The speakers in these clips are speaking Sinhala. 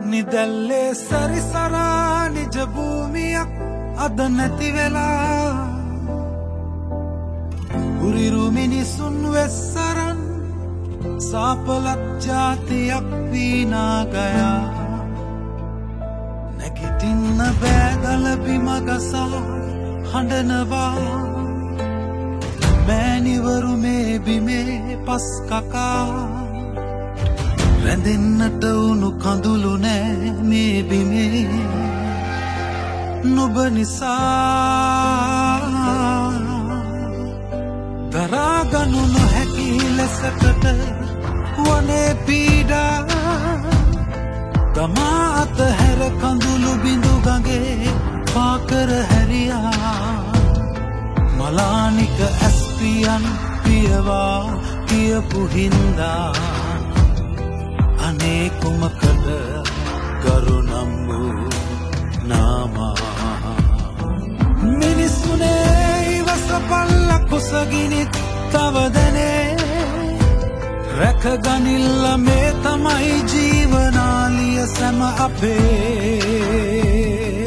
නිදැල්ලේ සරිසරා නිජ භූමියක් අද නැති වෙලා උරිරු මිනිසුන් වෙස්සරන් සාපලත් ජාතියක් වීනා ගයා නැගිටින්න බෑගල බිම ගසා හඬනවා මෑණිවරු මේ බිමේ පස් කකා රැඳෙන්නට උණු කඳුළු නෑ මේ බිමේ නුඹ නිසා දරාගනු නොහැකි ලෙසකට වනේ පීඩා තමා අතහැර කඳුළු බිඳු ගඟේ පාකර හැරියා මලානික ඇස්පියන් පියවා කියපු හින්දා අනේ කුමකද කරුණම් වූ නාමා මිනිසුනේ ඉවසපල්ල කුසගිනිත් තවදනේ රැකගනිල්ල මේ තමයි ජීවනාලිය සැම අපේ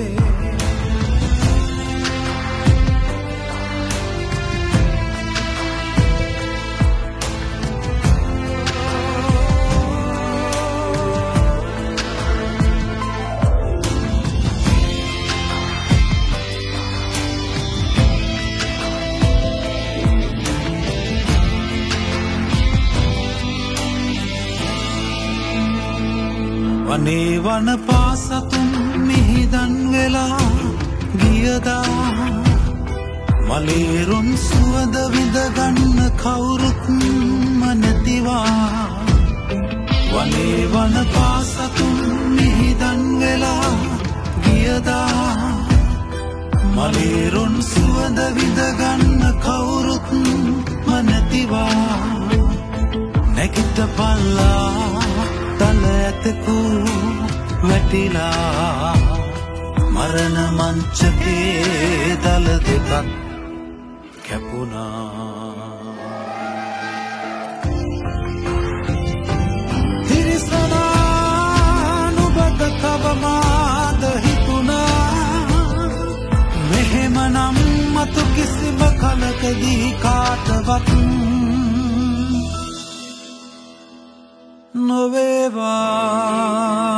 වනේ වන පාසතුන් මිහිදන් වෙලා ගියදා මලේරුන් සුවඳ විඳගන්න කවුරුත් නැතිවා වනේ වන පාසතුන් මිහිදන් වෙලා ගියදා මලේරුන් සුවඳ විඳගන්න කවුරුත් නැතිවා නැගිට පල්ලා තල ඇතකු වැටිලා මරණ මංචකේ දල දෙකක් කැපුණා තිරිසනා නුබට තවමාද හිතුණා මෙහෙමනම් මතු කිසිම කලකදී කාටවත් නොවේවා